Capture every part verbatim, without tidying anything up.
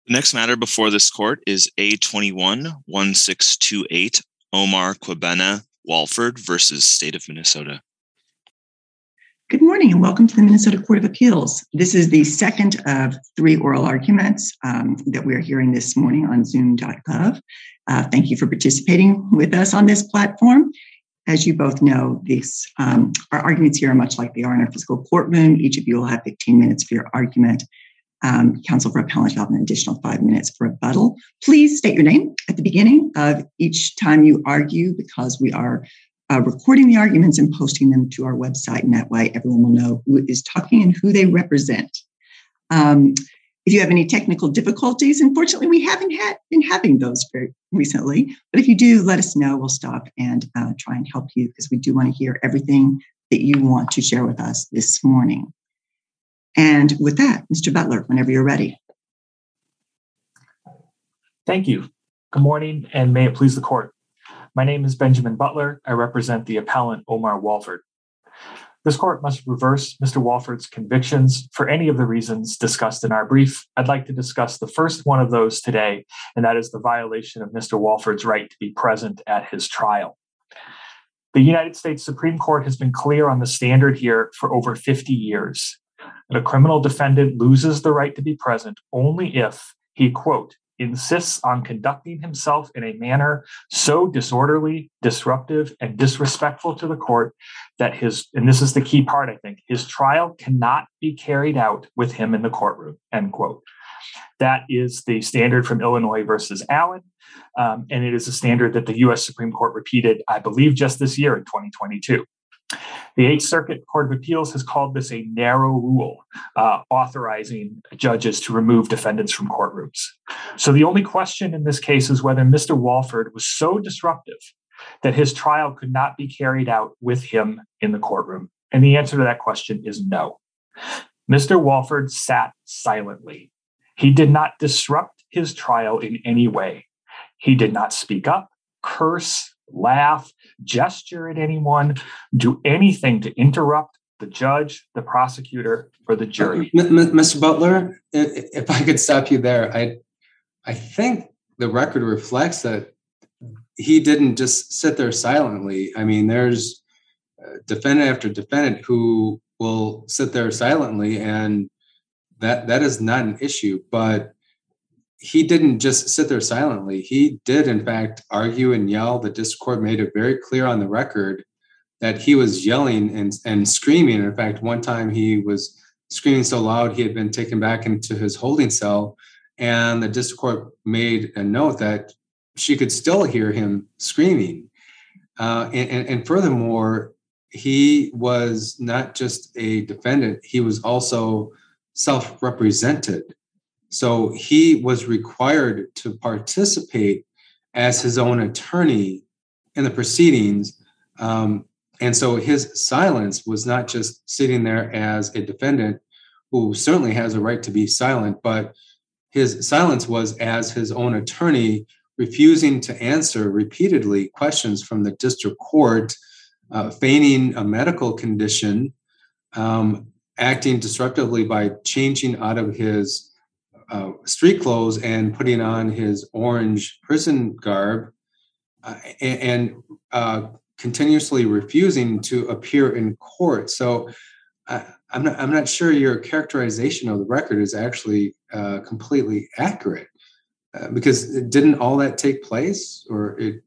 The next matter before this court is A twenty-one one six two eight, Omar Kwabena Walford versus State of Minnesota. Good morning and welcome to the Minnesota Court of Appeals. This is the second of three oral arguments um, that we are hearing this morning on zoom dot gov. Uh, thank you for participating with us on this platform. As you both know, these, um, our arguments here are much like they are in our physical courtroom. Each of you will have fifteen minutes for your argument. Um, counsel for appellant will have an additional five minutes for rebuttal. Please state your name at the beginning of each time you argue, because we are uh, recording the arguments and posting them to our website, and that way everyone will know who is talking and who they represent. Um, if you have any technical difficulties, unfortunately, we haven't had been having those very recently, but if you do, let us know. We'll stop and uh, try and help you, because we do want to hear everything that you want to share with us this morning. And with that, Mister Butler, whenever you're ready. Thank you. Good morning, and may it please the court. My name is Benjamin Butler. I represent the appellant Omar Walford. This court must reverse Mister Walford's convictions for any of the reasons discussed in our brief. I'd like to discuss the first one of those today, and that is the violation of Mister Walford's right to be present at his trial. The United States Supreme Court has been clear on the standard here for over fifty years. A criminal defendant loses the right to be present only if he, quote, insists on conducting himself in a manner so disorderly, disruptive, and disrespectful to the court that his, and this is the key part, I think, his trial cannot be carried out with him in the courtroom, end quote. That is the standard from Illinois versus Allen, um, and it is a standard that the U S Supreme Court repeated, I believe, just this year in twenty twenty-two. The Eighth Circuit Court of Appeals has called this a narrow rule, uh, authorizing judges to remove defendants from courtrooms. So the only question in this case is whether Mister Walford was so disruptive that his trial could not be carried out with him in the courtroom. And the answer to that question is no. Mister Walford sat silently. He did not disrupt his trial in any way. He did not speak up, curse, laugh, gesture at anyone, do anything to interrupt the judge, the prosecutor, or the jury. Mister Butler, if I could stop you there, I I think the record reflects that he didn't just sit there silently. I mean, there's defendant after defendant who will sit there silently, and that that is not an issue. But he didn't just sit there silently. He did, in fact, argue and yell. The district court made it very clear on the record that he was yelling and, and screaming. In fact, one time he was screaming so loud he had been taken back into his holding cell, and the district court made a note that she could still hear him screaming. Uh, and, and, and furthermore, he was not just a defendant, he was also self-represented. So he was required to participate as his own attorney in the proceedings. Um, and so his silence was not just sitting there as a defendant who certainly has a right to be silent, but his silence was as his own attorney, refusing to answer repeatedly questions from the district court, uh, feigning a medical condition, um, acting disruptively by changing out of his Uh, street clothes and putting on his orange prison garb, uh, and, and uh, continuously refusing to appear in court. So uh, I'm not I'm not sure your characterization of the record is actually uh, completely accurate, uh, because didn't all that take place? Or it?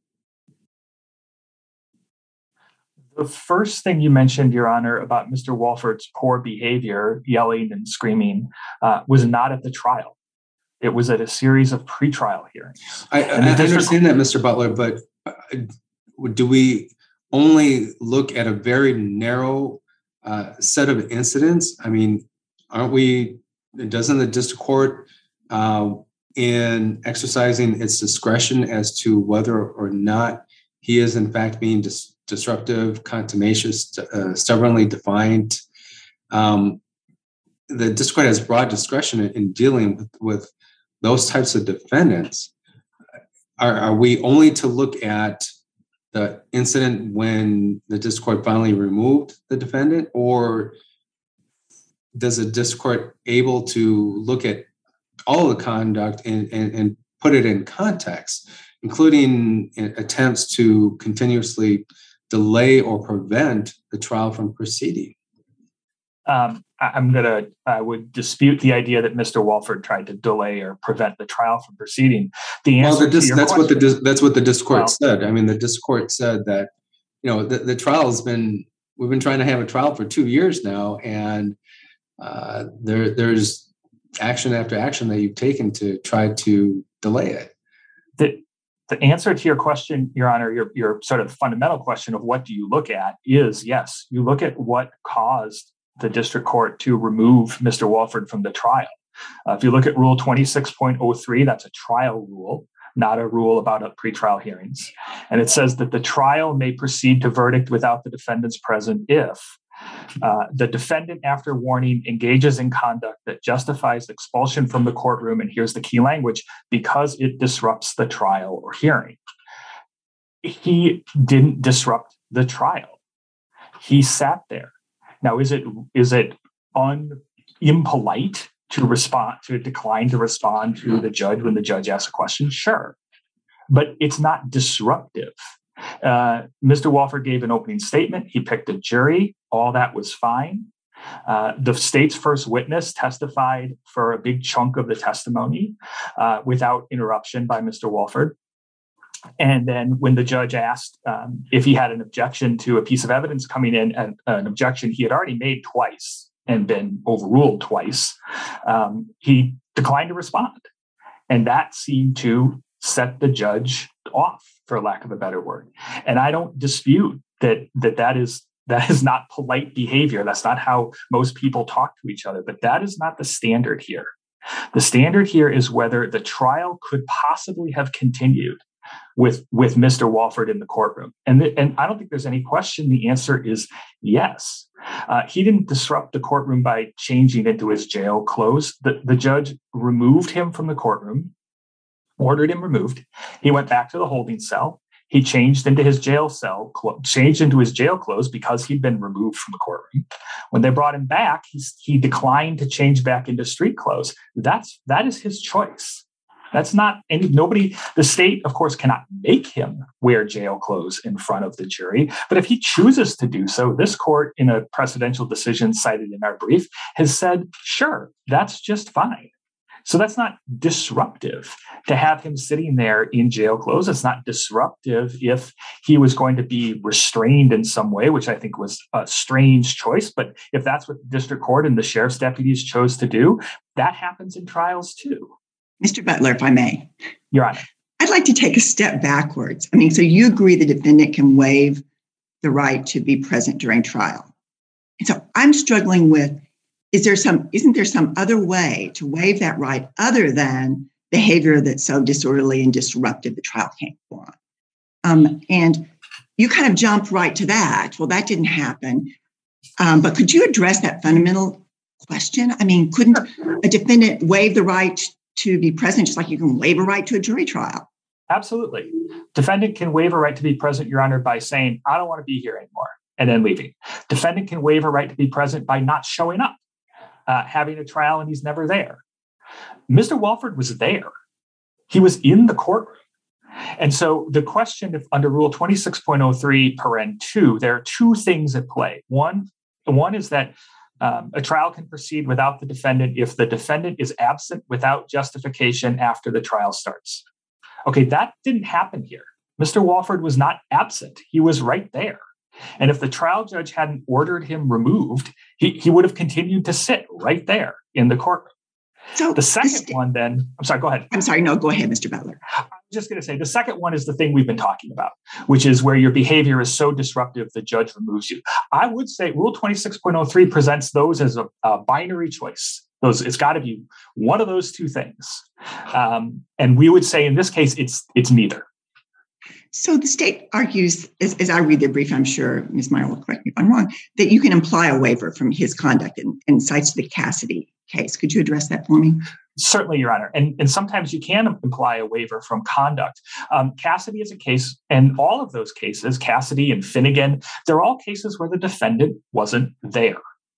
The first thing you mentioned, Your Honor, about Mister Walford's poor behavior, yelling and screaming, uh, was not at the trial. It was at a series of pretrial hearings. I, I district- understand that, Mister Butler, but do we only look at a very narrow uh, set of incidents? I mean, aren't we, doesn't the district court, uh, in exercising its discretion as to whether or not he is in fact being dis- disruptive, contumacious, uh, stubbornly defiant, um, the district court has broad discretion in, in dealing with, with those types of defendants. Are, are we only to look at the incident when the district court finally removed the defendant, or does the district court able to look at all the conduct and, and, and put it in context, including attempts to continuously delay or prevent the trial from proceeding. Um, I, I'm going to, I would dispute the idea that Mister Walford tried to delay or prevent the trial from proceeding. The answer well, the dis- to your that's question, what the dis- that's what the district court well, said. I mean, the district court said that, you know, the, the trial has been, we've been trying to have a trial for two years now, and uh, there there's action after action that you've taken to try to delay it. The, the answer to your question, Your Honor, your, your sort of fundamental question of what do you look at is, yes, you look at what caused the district court to remove Mister Walford from the trial. Uh, if you look at Rule twenty-six point oh three, that's a trial rule, not a rule about a pretrial hearings. And it says that the trial may proceed to verdict without the defendants present if uh, the defendant, after warning, engages in conduct that justifies expulsion from the courtroom, and here's the key language, because it disrupts the trial or hearing. He didn't disrupt the trial. He sat there. Now, is it is it un, impolite to respond, to decline to respond to the judge when the judge asks a question? Sure. But it's not disruptive. Uh, Mister Walford gave an opening statement. He picked a jury. All that was fine. Uh, the state's first witness testified for a big chunk of the testimony uh, without interruption by Mister Walford. And then when the judge asked um, if he had an objection to a piece of evidence coming in, an, an objection he had already made twice and been overruled twice, um, he declined to respond. And that seemed to set the judge off, for lack of a better word. And I don't dispute that that, that is that is not polite behavior. That's not how most people talk to each other. But that is not the standard here. The standard here is whether the trial could possibly have continued with, with Mister Walford in the courtroom. And, the, and I don't think there's any question. The answer is yes. Uh, he didn't disrupt the courtroom by changing into his jail clothes. The, the judge removed him from the courtroom, ordered him removed. He went back to the holding cell. He changed into his jail cell, clo- changed into his jail clothes because he'd been removed from the courtroom. When they brought him back, he, he declined to change back into street clothes. That's, that is his choice. That's not any, nobody, the state, of course, cannot make him wear jail clothes in front of the jury. But if he chooses to do so, this court, in a precedential decision cited in our brief, has said, sure, that's just fine. So that's not disruptive to have him sitting there in jail clothes. It's not disruptive if he was going to be restrained in some way, which I think was a strange choice. But if that's what the district court and the sheriff's deputies chose to do, that happens in trials too. Mister Butler, if I may. Your Honor. I'd like to take a step backwards. I mean, so you agree the defendant can waive the right to be present during trial. And so I'm struggling with, is there some, isn't there some other way to waive that right other than behavior that's so disorderly and disruptive the trial can't go on? Um, and you kind of jumped right to that. Well, that didn't happen. Um, but could you address that fundamental question? I mean, couldn't a defendant waive the right to be present just like you can waive a right to a jury trial? Absolutely. Defendant can waive a right to be present, Your Honor, by saying, I don't want to be here anymore, and then leaving. Defendant can waive a right to be present by not showing up, uh, having a trial, and he's never there. Mister Walford was there. He was in the courtroom. And so the question, if under Rule twenty-six point oh three, paren two, there are two things at play. One, one is that Um, a trial can proceed without the defendant if the defendant is absent without justification after the trial starts. Okay, that didn't happen here. Mister Walford was not absent. He was right there. And if the trial judge hadn't ordered him removed, he, he would have continued to sit right there in the courtroom. So the second st- one then, I'm sorry, go ahead. I'm sorry, no, go ahead, Mister Butler. I'm just going to say the second one is the thing we've been talking about, which is where your behavior is so disruptive, the judge removes you. I would say Rule twenty-six point oh three presents those as a, a binary choice. Those, it's got to be one of those two things. Um, and we would say in this case, it's it's neither. So the state argues, as, as I read the brief, I'm sure Miz Meyer will correct me if I'm wrong, that you can imply a waiver from his conduct and, and cites the Cassidy case. Could you address that for me? Certainly, Your Honor. And, and sometimes you can imply a waiver from conduct. Um, Cassidy is a case, and all of those cases, Cassidy and Finnegan, they're all cases where the defendant wasn't there.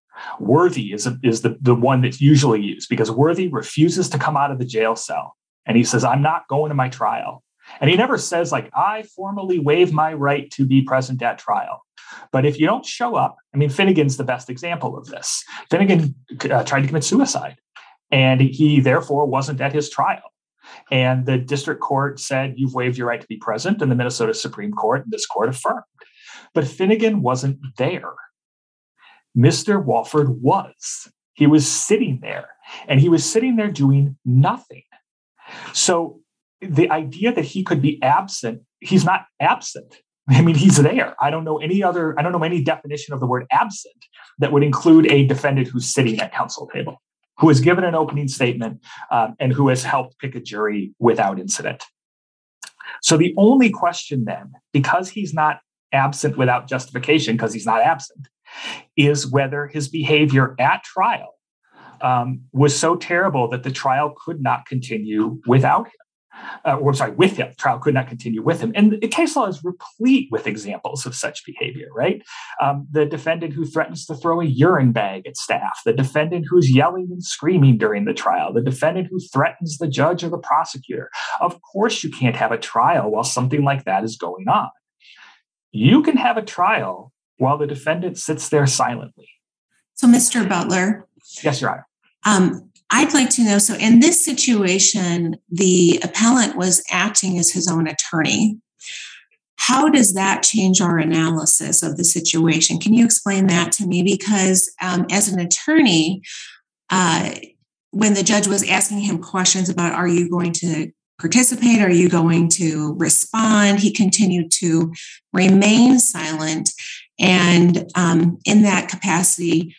Worthy is, a, is the, the one that's usually used because Worthy refuses to come out of the jail cell. And he says, I'm not going to my trial. And he never says, like, I formally waive my right to be present at trial. But if you don't show up, I mean, Finnegan's the best example of this. Finnegan uh, tried to commit suicide, and he therefore wasn't at his trial. And the district court said, you've waived your right to be present, and the Minnesota Supreme Court and this court affirmed. But Finnegan wasn't there. Mister Walford was. He was sitting there, and he was sitting there doing nothing. So the idea that he could be absent, he's not absent. I mean, he's there. I don't know any other, I don't know any definition of the word absent that would include a defendant who's sitting at counsel table, who has given an opening statement, um, and who has helped pick a jury without incident. So the only question then, because he's not absent without justification, because he's not absent, is whether his behavior at trial um, was so terrible that the trial could not continue without him. Uh, or I'm sorry, with him. Trial could not continue with him. And the case law is replete with examples of such behavior, right? Um, the defendant who threatens to throw a urine bag at staff, the defendant who's yelling and screaming during the trial, the defendant who threatens the judge or the prosecutor. Of course, you can't have a trial while something like that is going on. You can have a trial while the defendant sits there silently. So, Mister Butler. Yes, Your Honor. Um, I'd like to know, so in this situation, the appellant was acting as his own attorney. How does that change our analysis of the situation? Can you explain that to me? Because um, as an attorney, uh, when the judge was asking him questions about, are you going to participate? Are you going to respond? He continued to remain silent. And um, in that capacity,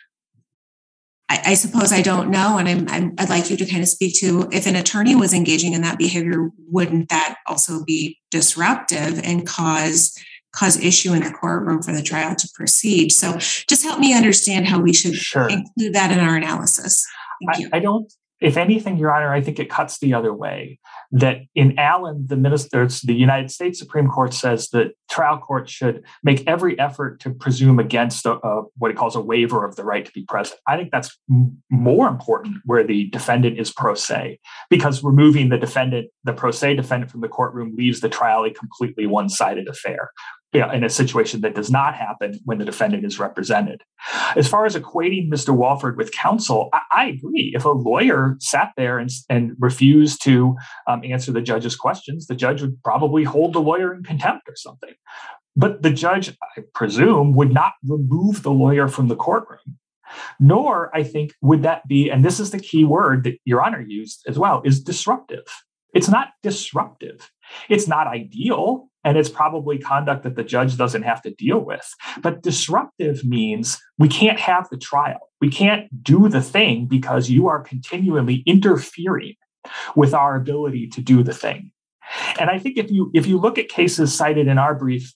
I suppose I don't know, and I'm, I'm, I'd like you to kind of speak to if an attorney was engaging in that behavior, wouldn't that also be disruptive and cause cause issue in the courtroom for the trial to proceed? So just help me understand how we should Sure. include that in our analysis. Thank you. I, I don't, if anything, Your Honor, I think it cuts the other way. That in Allen, the minister, the United States Supreme Court says that trial court should make every effort to presume against a, a, what it calls a waiver of the right to be present. I think that's m- more important where the defendant is pro se, because removing the defendant, the pro se defendant from the courtroom leaves the trial a completely one-sided affair. Yeah, in a situation that does not happen when the defendant is represented. As far as equating Mister Walford with counsel, I, I agree. If a lawyer sat there and, and refused to um, answer the judge's questions, the judge would probably hold the lawyer in contempt or something. But the judge, I presume, would not remove the lawyer from the courtroom. Nor, I think, would that be, and this is the key word that Your Honor used as well, is disruptive. It's not disruptive. It's not ideal, and it's probably conduct that the judge doesn't have to deal with. But disruptive means we can't have the trial. We can't do the thing because you are continually interfering with our ability to do the thing. And I think if you if you look at cases cited in our brief,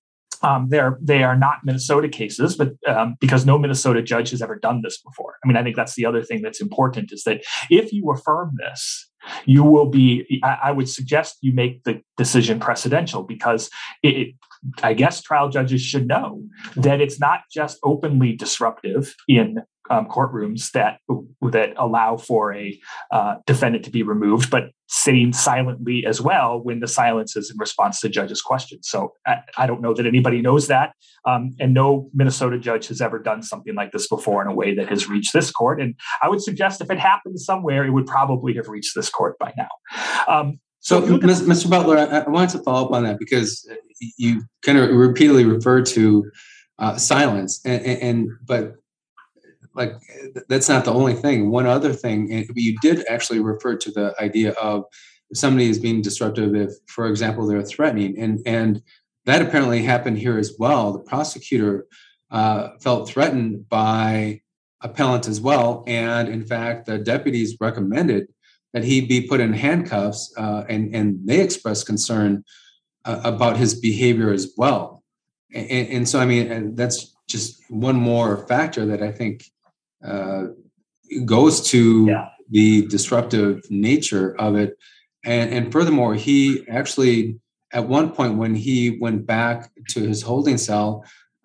um, they're, they are not Minnesota cases, but um, because no Minnesota judge has ever done this before. I mean, I think that's the other thing that's important is that if you affirm this, you will be, I would suggest you make the decision precedential because it, I guess trial judges should know that it's not just openly disruptive in um, courtrooms that that allow for a uh, defendant to be removed, but sitting silently as well when the silence is in response to judge's questions. So I, I don't know that anybody knows that. Um, and no Minnesota judge has ever done something like this before in a way that has reached this court. And I would suggest if it happened somewhere, it would probably have reached this court by now. Um, so, so Mister Butler, I, I wanted to follow up on that because you kind of repeatedly referred to uh, silence, and, and, and but like that's not the only thing. One other thing, and you did actually refer to the idea of if somebody is being disruptive, if, for example, they're threatening, and and that apparently happened here as well. The prosecutor uh, felt threatened by appellant as well, and in fact, the deputies recommended that he be put in handcuffs, uh, and and they expressed concern uh, about his behavior as well. And, and so, I mean, that's just one more factor that I think uh, goes to yeah. the disruptive nature of it. And, and furthermore, he actually, at one point when he went back to his holding cell,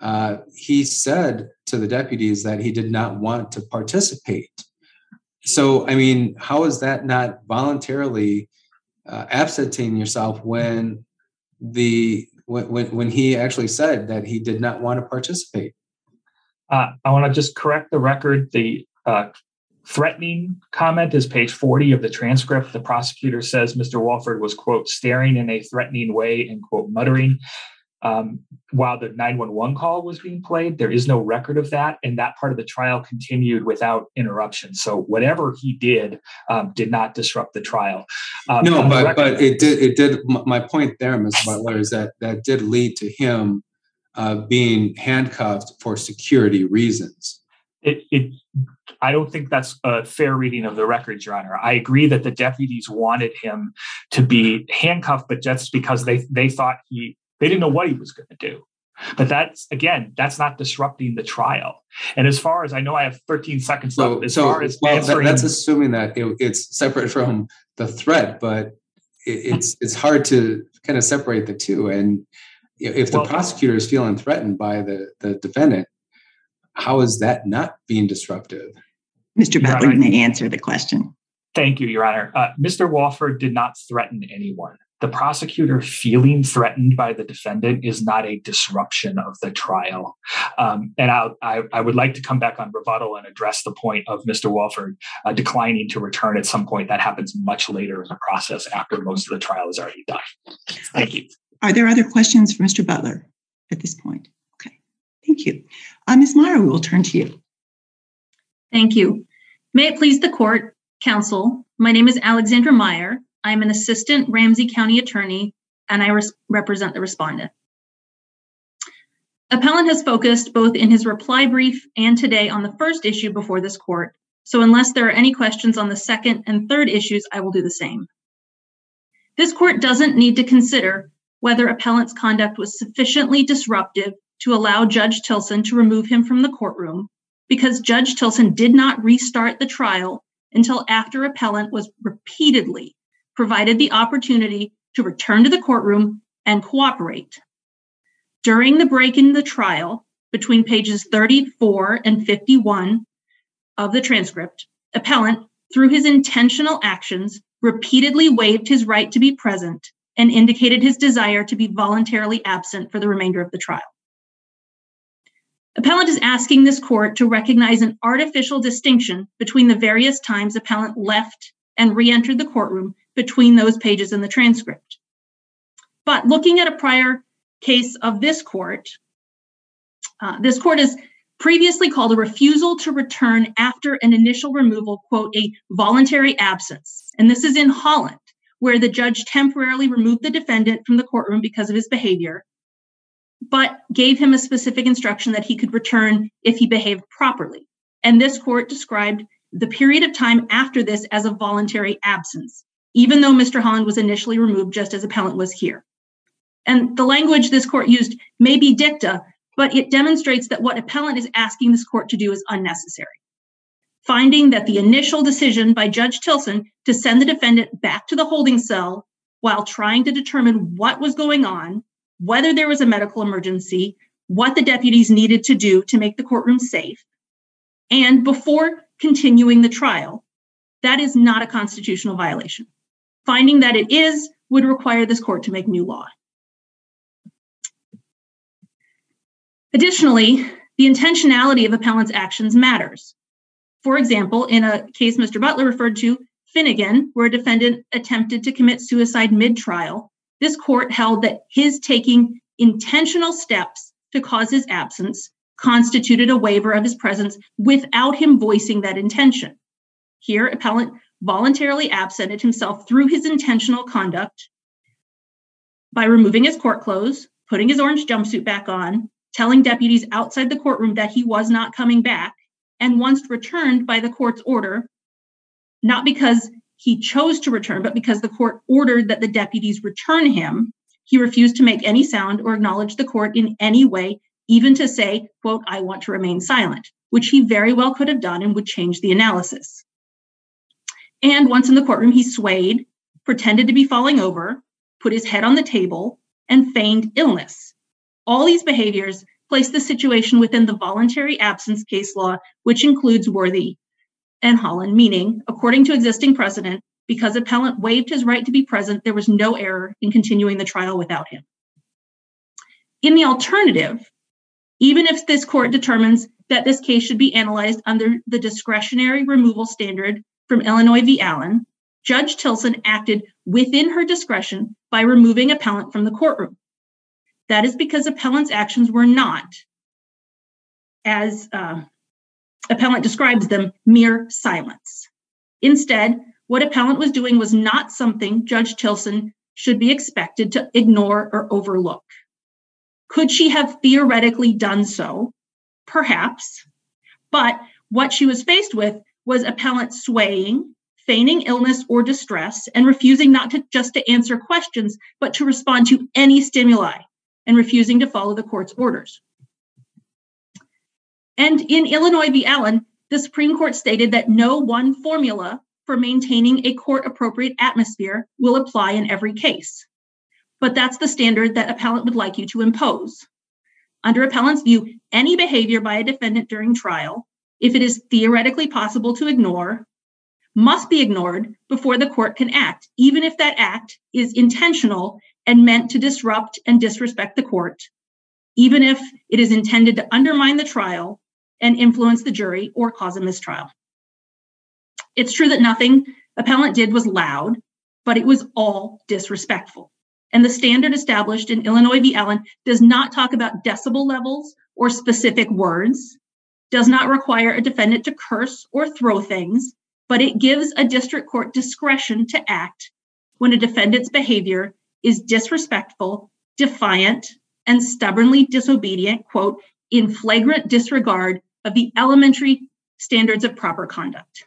uh, he said to the deputies that he did not want to participate. So, I mean, how is that not voluntarily uh, absenting yourself when the when, when when he actually said that he did not want to participate? Uh, I want to just correct the record. The uh, threatening comment is page forty of the transcript. The prosecutor says Mister Walford was, quote, staring in a threatening way and, quote, muttering. Um, while the nine one one call was being played, there is no record of that. And that part of the trial continued without interruption. So whatever he did um, did not disrupt the trial. Um, no, but record, but it did. It did. My point there, Miz Butler, is that that did lead to him uh, being handcuffed for security reasons. It, it, I don't think that's a fair reading of the record, Your Honor. I agree that the deputies wanted him to be handcuffed, but just because they they thought he They didn't know what he was going to do. But that's, again, that's not disrupting the trial. And as far as I know, I have thirteen seconds so, left. As so, far as well, answering, that, that's assuming that it, it's separate from the threat, but it, it's it's hard to kind of separate the two. And if the well, prosecutor is feeling threatened by the, the defendant, how is that not being disruptive? Mister Butler may answer the question. Thank you, Your Honor. Uh, Mister Walford did not threaten anyone. The prosecutor feeling threatened by the defendant is not a disruption of the trial. Um, and I'll, I, I would like to come back on rebuttal and address the point of Mister Walford uh, declining to return at some point. That happens much later in the process after most of the trial is already done. Thank you. Are there other questions for Mister Butler at this point? Okay, thank you. Uh, Miz Meyer, we will turn to you. Thank you. May it please the court, counsel, my name is Alexandra Meyer. I'm an assistant Ramsey County attorney, and I res- represent the respondent. Appellant has focused both in his reply brief and today on the first issue before this court. So unless there are any questions on the second and third issues, I will do the same. This court doesn't need to consider whether appellant's conduct was sufficiently disruptive to allow Judge Tilson to remove him from the courtroom, because Judge Tilson did not restart the trial until after appellant was repeatedly provided the opportunity to return to the courtroom and cooperate. During the break in the trial, between pages thirty-four and fifty-one of the transcript, appellant, through his intentional actions, repeatedly waived his right to be present and indicated his desire to be voluntarily absent for the remainder of the trial. Appellant is asking this court to recognize an artificial distinction between the various times appellant left and re-entered the courtroom between those pages in the transcript. But looking at a prior case of this court, uh, this court has previously called a refusal to return after an initial removal, quote, a voluntary absence. And this is in Holland, where the judge temporarily removed the defendant from the courtroom because of his behavior, but gave him a specific instruction that he could return if he behaved properly. And this court described the period of time after this as a voluntary absence, even though Mister Holland was initially removed just as appellant was here. And the language this court used may be dicta, but it demonstrates that what appellant is asking this court to do is unnecessary. Finding that the initial decision by Judge Tilson to send the defendant back to the holding cell while trying to determine what was going on, whether there was a medical emergency, what the deputies needed to do to make the courtroom safe, and before continuing the trial, that is not a constitutional violation. Finding that it is would require this court to make new law. Additionally, the intentionality of appellant's actions matters. For example, in a case Mister Butler referred to, Finnegan, where a defendant attempted to commit suicide mid-trial, this court held that his taking intentional steps to cause his absence constituted a waiver of his presence without him voicing that intention. Here, appellant voluntarily absented himself through his intentional conduct by removing his court clothes, putting his orange jumpsuit back on, telling deputies outside the courtroom that he was not coming back, and once returned by the court's order, not because he chose to return, but because the court ordered that the deputies return him, he refused to make any sound or acknowledge the court in any way, even to say, quote, I want to remain silent, which he very well could have done and would change the analysis. And once in the courtroom, he swayed, pretended to be falling over, put his head on the table, and feigned illness. All these behaviors place the situation within the voluntary absence case law, which includes Worthy and Holland, meaning, according to existing precedent, because appellant waived his right to be present, there was no error in continuing the trial without him. In the alternative, even if this court determines that this case should be analyzed under the discretionary removal standard from Illinois v. Allen, Judge Tilson acted within her discretion by removing appellant from the courtroom. That is because appellant's actions were not, as uh, appellant describes them, mere silence. Instead, what appellant was doing was not something Judge Tilson should be expected to ignore or overlook. Could she have theoretically done so? Perhaps. But what she was faced with was appellant swaying, feigning illness or distress, and refusing not to just to answer questions, but to respond to any stimuli, and refusing to follow the court's orders. And in Illinois v. Allen, the Supreme Court stated that no one formula for maintaining a court-appropriate atmosphere will apply in every case. But that's the standard that appellant would like you to impose. Under appellant's view, any behavior by a defendant during trial, if it is theoretically possible to ignore, must be ignored before the court can act, even if that act is intentional and meant to disrupt and disrespect the court, even if it is intended to undermine the trial and influence the jury or cause a mistrial. It's true that nothing appellant did was loud, but it was all disrespectful. And the standard established in Illinois v. Allen does not talk about decibel levels or specific words, does not require a defendant to curse or throw things, but it gives a district court discretion to act when a defendant's behavior is disrespectful, defiant, and stubbornly disobedient, quote, in flagrant disregard of the elementary standards of proper conduct.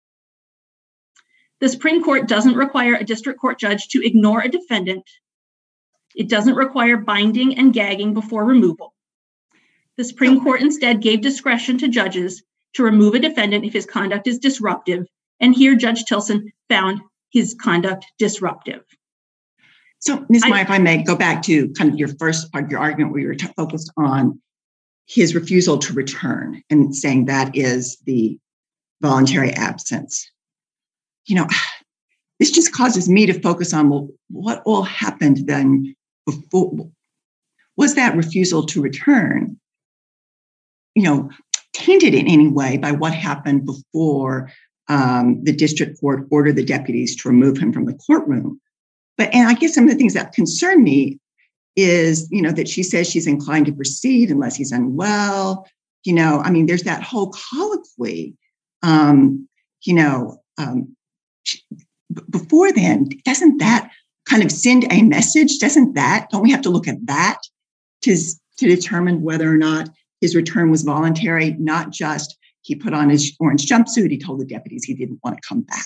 The Supreme Court doesn't require a district court judge to ignore a defendant. It doesn't require binding and gagging before removal. The Supreme Court instead gave discretion to judges to remove a defendant if his conduct is disruptive, and here Judge Tilson found his conduct disruptive. So, Miz Meyer, if I may go back to kind of your first part of your argument where you were t- focused on his refusal to return and saying that is the voluntary absence. You know, this just causes me to focus on, well, what all happened then before? Was that refusal to return, you know, tainted in any way by what happened before um, the district court ordered the deputies to remove him from the courtroom? But, and I guess some of the things that concern me is, you know, that she says she's inclined to proceed unless he's unwell. You know, I mean, there's that whole colloquy, um, you know, um, before then, doesn't that kind of send a message? Doesn't that, don't we have to look at that to, to determine whether or not his return was voluntary, not just he put on his orange jumpsuit, he told the deputies he didn't want to come back?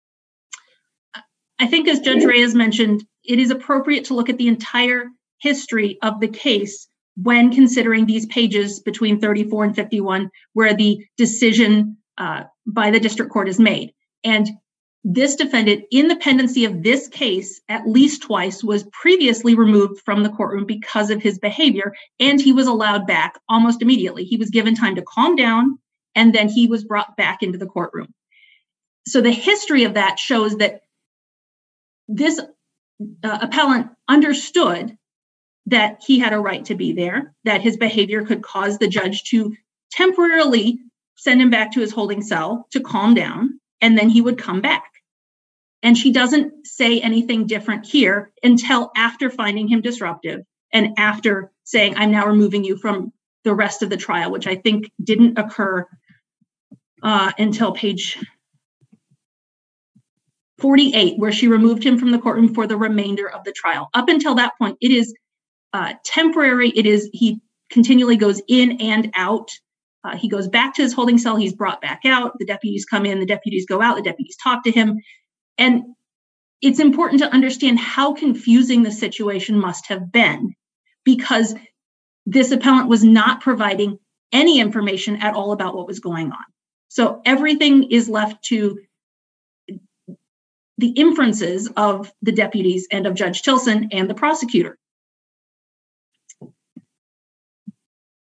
I think as Judge Reyes mentioned, it is appropriate to look at the entire history of the case when considering these pages between thirty-four and fifty-one, where the decision uh, by the district court is made. And this defendant, in the pendency of this case, at least twice was previously removed from the courtroom because of his behavior, and he was allowed back almost immediately. He was given time to calm down, and then he was brought back into the courtroom. So the history of that shows that this uh, appellant understood that he had a right to be there, that his behavior could cause the judge to temporarily send him back to his holding cell to calm down, and then he would come back. And she doesn't say anything different here until after finding him disruptive and after saying, I'm now removing you from the rest of the trial, which I think didn't occur uh, until page forty-eight, where she removed him from the courtroom for the remainder of the trial. Up until that point, it is uh, temporary. It is, he continually goes in and out. Uh, he goes back to his holding cell. He's brought back out. The deputies come in. The deputies go out. The deputies talk to him. And it's important to understand how confusing the situation must have been, because this appellant was not providing any information at all about what was going on. So everything is left to the inferences of the deputies and of Judge Tilson and the prosecutor.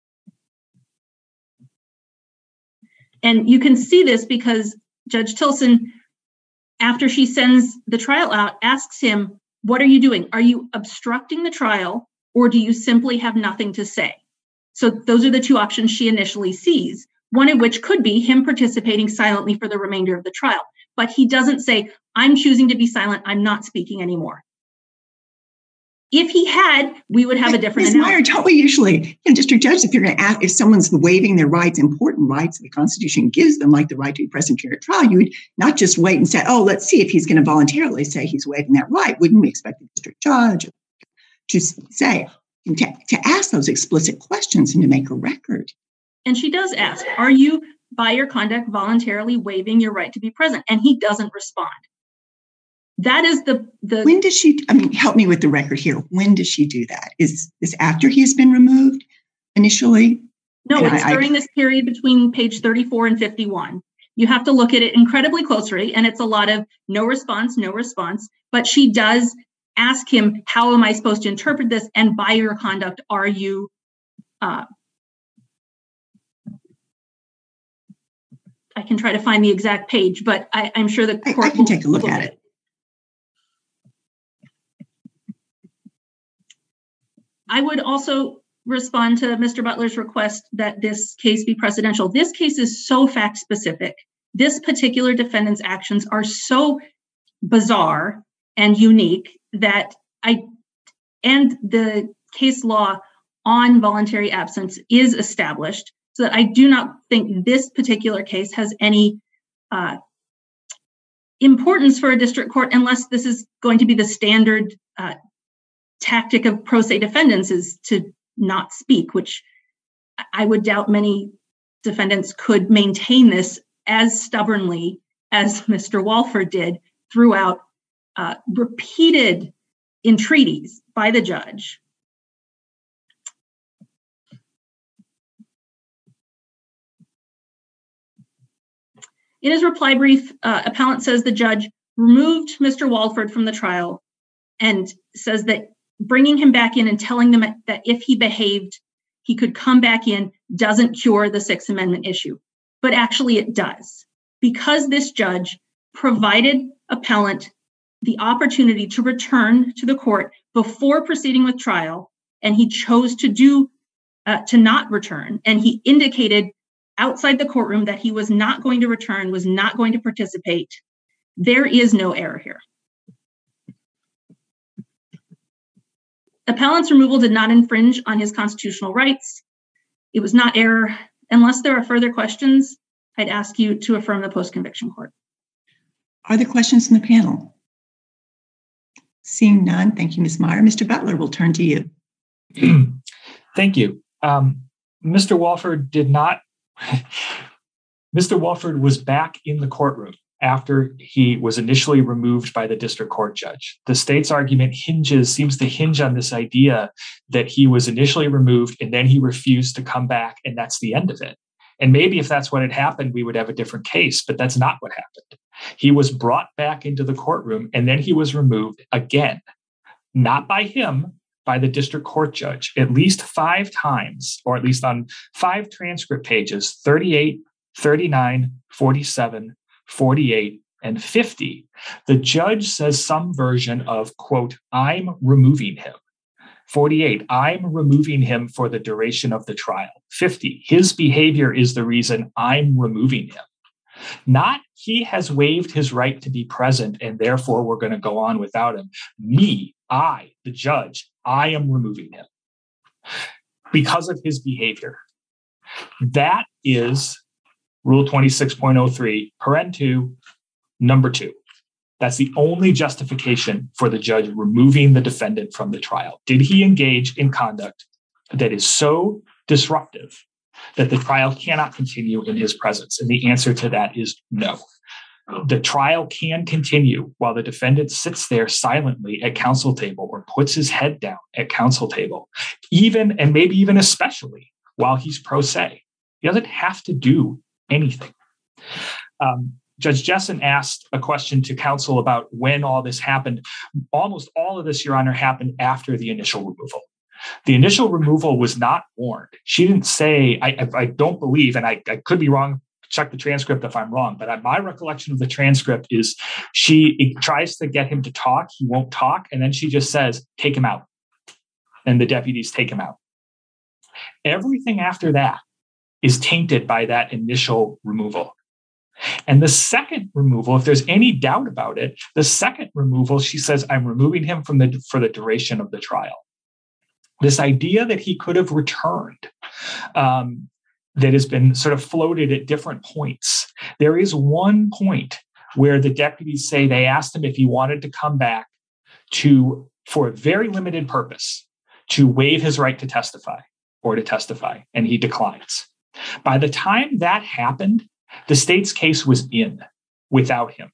And you can see this because Judge Tilson, after she sends the trial out, asks him, what are you doing? Are you obstructing the trial, or do you simply have nothing to say? So those are the two options she initially sees, one of which could be him participating silently for the remainder of the trial. But he doesn't say, I'm choosing to be silent, I'm not speaking anymore. If he had, we would have a different Miz Meyer, don't we usually, you know, district judges, if you're going to ask, if someone's waiving their rights, important rights the Constitution gives them, like the right to be present during a trial, you would not just wait and say, oh, let's see if he's going to voluntarily say he's waiving that right. Wouldn't we expect the district judge to say, and to, to ask those explicit questions and to make a record? And she does ask, are you, by your conduct, voluntarily waiving your right to be present? And he doesn't respond. That is the, the... When does she, I mean, help me with the record here. When does she do that? Is this after he's been removed initially? No, and it's I, during I, this period between page thirty-four and fifty-one. You have to look at it incredibly closely, and it's a lot of no response, no response. But she does ask him, how am I supposed to interpret this? And by your conduct, are you... Uh, I can try to find the exact page, but I, I'm sure the court I, I can will, take a look at it. I would also respond to Mister Butler's request that this case be precedential. This case is so fact specific. This particular defendant's actions are so bizarre and unique that I, and the case law on voluntary absence is established, so that I do not think this particular case has any uh, importance for a district court unless this is going to be the standard uh, tactic of pro se defendants, is to not speak, which I would doubt many defendants could maintain this as stubbornly as Mister Walford did throughout uh, repeated entreaties by the judge. In his reply brief, uh, appellant says the judge removed Mister Walford from the trial and says that bringing him back in and telling them that if he behaved, he could come back in doesn't cure the Sixth Amendment issue. But actually it does, because this judge provided appellant the opportunity to return to the court before proceeding with trial, and he chose to do uh, to not return. And he indicated outside the courtroom that he was not going to return, was not going to participate. There is no error here. Appellant's removal did not infringe on his constitutional rights. It was not error. Unless there are further questions, I'd ask you to affirm the post-conviction court. Are there questions in the panel? Seeing none, thank you, Miz Meyer. Mister Butler, we'll turn to you. Thank you. Um, Mister Walford did not, Mister Walford was back in the courtroom after he was initially removed by the district court judge. The state's argument hinges, seems to hinge on this idea that he was initially removed and then he refused to come back, and that's the end of it. And maybe if that's what had happened, we would have a different case, but that's not what happened. He was brought back into the courtroom and then he was removed again, not by him, by the district court judge, at least five times, or at least on five transcript pages, thirty-eight, thirty-nine, forty-seven, forty-eight, and fifty. The judge says some version of, quote, I'm removing him. forty-eight, I'm removing him for the duration of the trial. fifty, his behavior is the reason I'm removing him. Not he has waived his right to be present and therefore we're going to go on without him. Me, I, the judge, I am removing him because of his behavior. That is Rule twenty-six point oh three, paren two, number two. That's the only justification for the judge removing the defendant from the trial. Did he engage in conduct that is so disruptive that the trial cannot continue in his presence? And the answer to that is no. The trial can continue while the defendant sits there silently at counsel table or puts his head down at counsel table, even and maybe even especially while he's pro se. He doesn't have to do anything. Um, Judge Jessen asked a question to counsel about when all this happened. Almost all of this, Your Honor, happened after the initial removal. The initial removal was not warned. She didn't say, I, I don't believe, and I, I could be wrong, check the transcript if I'm wrong, but my recollection of the transcript is she tries to get him to talk. He won't talk. And then she just says, take him out. And the deputies take him out. Everything after that is tainted by that initial removal. And the second removal, if there's any doubt about it, the second removal, she says, I'm removing him from the for the duration of the trial. This idea that he could have returned, um, that has been sort of floated at different points. There is one point where the deputies say they asked him if he wanted to come back to, for a very limited purpose, to waive his right to testify or to testify, and he declines. By the time that happened, the state's case was in without him.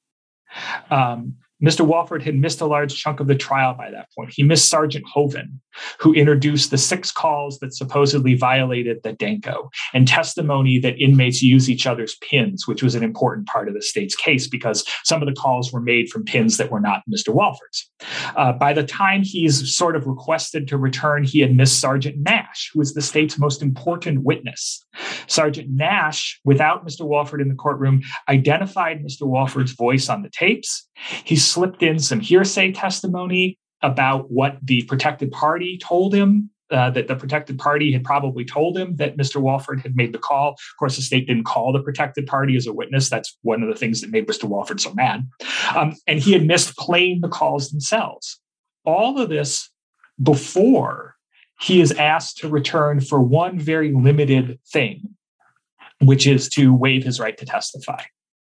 Um, Mister Walford had missed a large chunk of the trial by that point. He missed Sergeant Hoven, who introduced the six calls that supposedly violated the Danko, and testimony that inmates use each other's pins, which was an important part of the state's case because some of the calls were made from pins that were not Mister Walford's. Uh, by the time he's sort of requested to return, he had missed Sergeant Nash, who was the state's most important witness. Sergeant Nash, without Mister Walford in the courtroom, identified Mister Walford's voice on the tapes. He slipped in some hearsay testimony about what the protected party told him, uh, that the protected party had probably told him that Mister Walford had made the call. Of course, the state didn't call the protected party as a witness. That's one of the things that made Mister Walford so mad. Um, and he had missed playing the calls themselves. All of this before he is asked to return for one very limited thing, which is to waive his right to testify.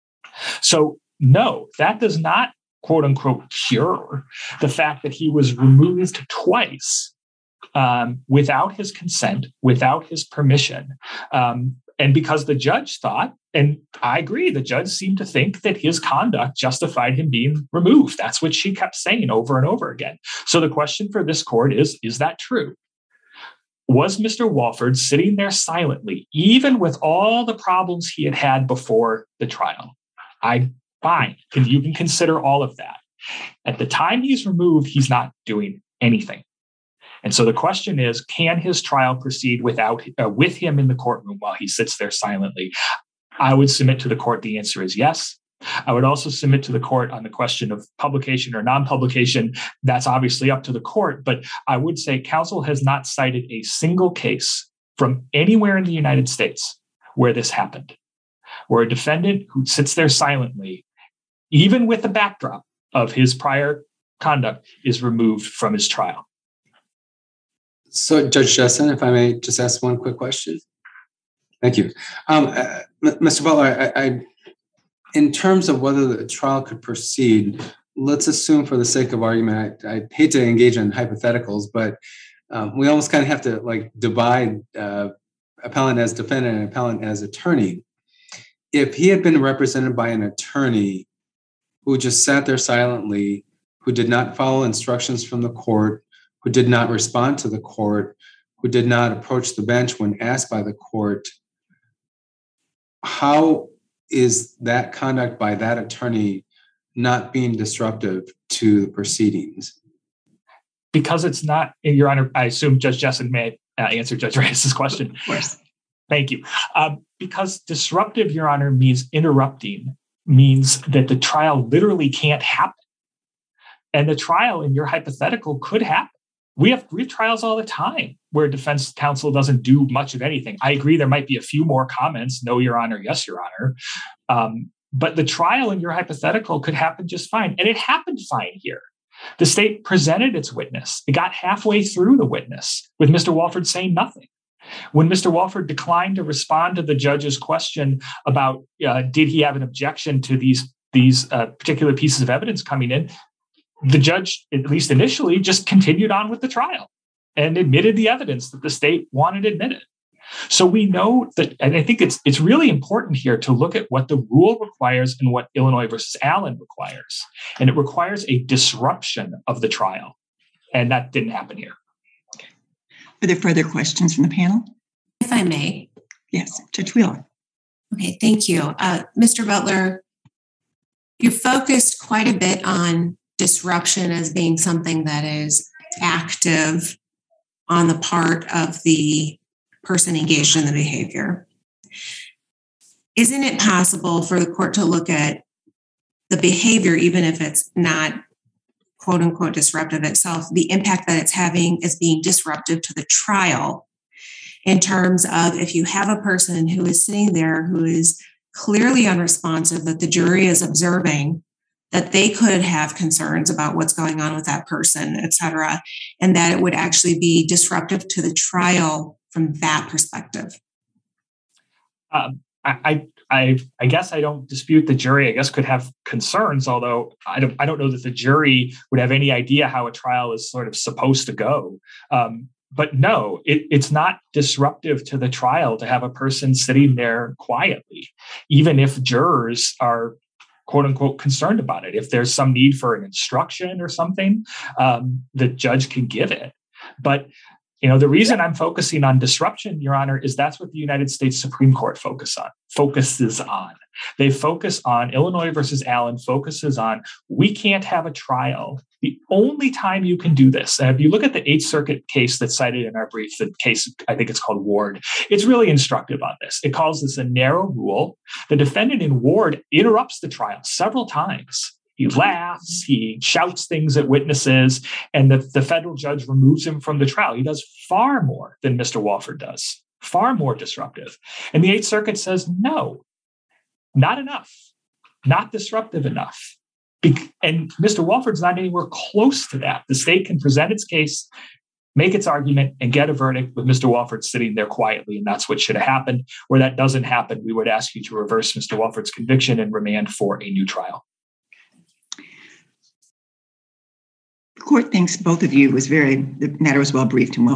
So no, that does not, quote unquote, cure the fact that he was removed twice um, without his consent, without his permission. Um, and because the judge thought, and I agree, the judge seemed to think that his conduct justified him being removed. That's what she kept saying over and over again. So the question for this court is, is that true? Was Mister Walford sitting there silently, even with all the problems he had had before the trial? I Fine. Can you can consider all of that? At the time he's removed, he's not doing anything. And so the question is, can his trial proceed without uh, with him in the courtroom while he sits there silently? I would submit to the court the answer is yes. I would also submit to the court on the question of publication or non-publication. That's obviously up to the court, but I would say counsel has not cited a single case from anywhere in the United States where this happened, where a defendant who sits there silently, even with the backdrop of his prior conduct, is removed from his trial. So, Judge Jessen, if I may just ask one quick question. Thank you. Um, uh, Mister Butler, I, I, in terms of whether the trial could proceed, let's assume for the sake of argument, I, I hate to engage in hypotheticals, but um, we almost kind of have to like divide uh, appellant as defendant and appellant as attorney. If he had been represented by an attorney who just sat there silently, who did not follow instructions from the court, who did not respond to the court, who did not approach the bench when asked by the court, how is that conduct by that attorney not being disruptive to the proceedings? Because it's not, Your Honor, I assume Judge Jessen may uh, answer Judge Reyes' question. Of course. Thank you. Um, because disruptive, Your Honor, means interrupting, means that the trial literally can't happen. And the trial in your hypothetical could happen. We have retrials all the time where defense counsel doesn't do much of anything. I agree there might be a few more comments, no, Your Honor, yes, Your Honor. Um, but the trial in your hypothetical could happen just fine. And it happened fine here. The state presented its witness. It got halfway through the witness with Mister Walford saying nothing. When Mister Walford declined to respond to the judge's question about uh, did he have an objection to these, these uh, particular pieces of evidence coming in, the judge, at least initially, just continued on with the trial and admitted the evidence that the state wanted admitted. So we know that, and I think it's it's really important here to look at what the rule requires and what Illinois versus Allen requires. And it requires a disruption of the trial. And that didn't happen here. Are there further questions from the panel? If I may. Yes, Judge Wheeler. Okay, thank you. Uh, Mister Butler, you focused quite a bit on disruption as being something that is active on the part of the person engaged in the behavior. isn't it possible for the court to look at the behavior, even if it's not quote unquote disruptive itself, the impact that it's having is being disruptive to the trial, in terms of if you have a person who is sitting there who is clearly unresponsive, that the jury is observing, that they could have concerns about what's going on with that person, et cetera, and that it would actually be disruptive to the trial from that perspective? Um, I, I, I guess I don't dispute the jury, I guess, could have concerns, although I don't, I don't know that the jury would have any idea how a trial is sort of supposed to go. Um, But no, it, it's not disruptive to the trial to have a person sitting there quietly, even if jurors are quote unquote concerned about it. If there's some need for an instruction or something, um, the judge can give it. But you know, the reason I'm focusing on disruption, Your Honor, is that's what the United States Supreme Court focus on, focuses on. They focus on, Illinois versus Allen focuses on, we can't have a trial. The only time you can do this, and if you look at the Eighth Circuit case that's cited in our brief, the case, I think it's called Ward, it's really instructive on this. It calls this a narrow rule. The defendant in Ward interrupts the trial several times. He laughs, he shouts things at witnesses, and the, the federal judge removes him from the trial. He does far more than Mister Walford does, far more disruptive. And the Eighth Circuit says, no, not enough, not disruptive enough. Be- and Mister Walford's not anywhere close to that. The state can present its case, make its argument, and get a verdict with Mister Walford sitting there quietly, and that's what should have happened. Where that doesn't happen, we would ask you to reverse Mister Walford's conviction and remand for a new trial. The court thinks both of you was very, the matter was well briefed and well